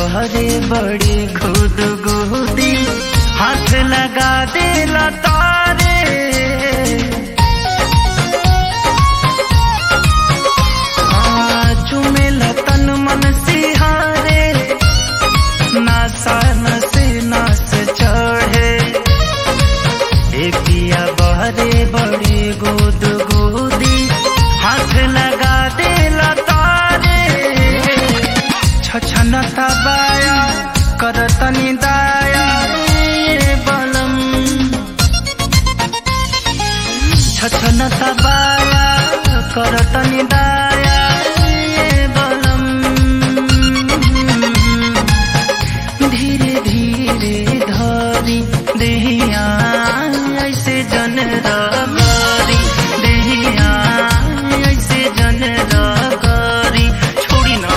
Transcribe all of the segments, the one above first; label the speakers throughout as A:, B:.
A: बहरे बड़ी खुद गुदी हाथ लगा दे तारे चुमे तन मन सिहारे नासा नसे नास चढ़े पिया बहरे बड़ी गुद गुदी हाथ लगा दे तारे छछनता बाया करतनी दाया बलम छछनता बाया करतनी दाया बलम धीरे धीरे धरी देहिया ऐसे जन रगरी देहिया ऐसे जन रगरी छोड़ी ना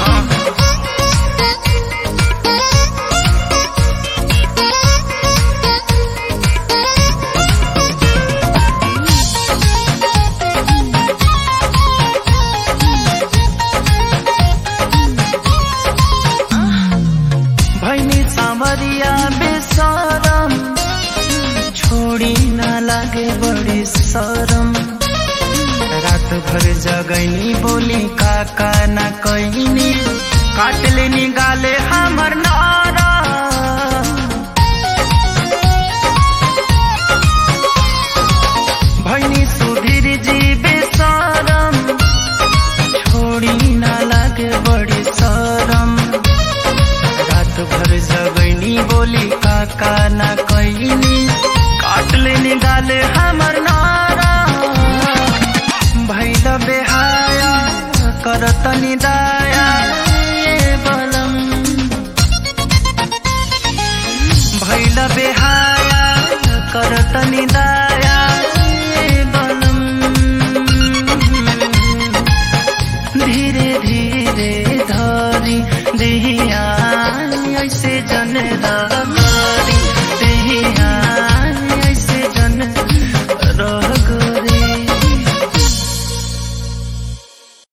A: सावरिया बेसरम छोड़ी ना लागे बड़ी शरम रात भर जगैनी बोली काका ना कहनी काट लेनी गाले हमर नारा भैनी सुधीर जी बेसरम छोड़ी ना लागे बड़ी शरम भर जगैनी बोली काका ना कहनी काट लेनी गाले हमर नारा भैल बेहाया करतनी दाया बलम भैल बेहाया करतनी दाया बलम धीरे धीरे धरी देहिया ऐसे जन